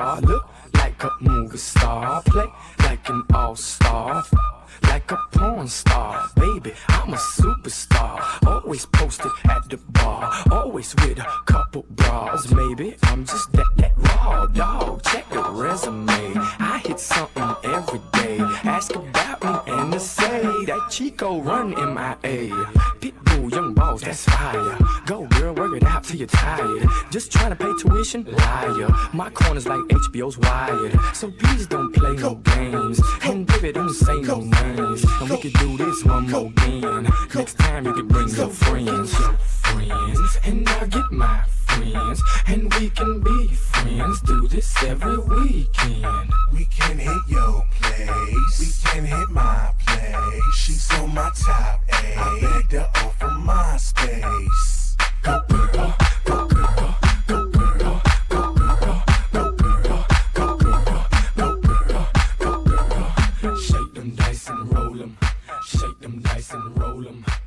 car. Look like a movie star. Play like an all-star. Like a porn star. Baby, I'm a superstar. Always posted at the bar. Always with a couple bras. Maybe I'm just that raw dog. Check the resume. I hit something every day. Ask about me and they say that Chico run MIA. Pitbull, young boss, that's fire. Go girl, work it out till you're tired. Just trying to pay tuition? Liar. My corner's like HBO's Wired. So please don't play no games. And baby, don't say no names. And we could do this one more again. Next time you can bring your friends. And I'll get my friends. And we can be friends. Do this every weekend. We can hit your place. We can hit my place. She's on my top A. I begged her off of my space. Go girl, go girl, go girl, go girl, go girl, go girl, go girl, go girl. Shake them dice and roll them. Shake them dice and roll them.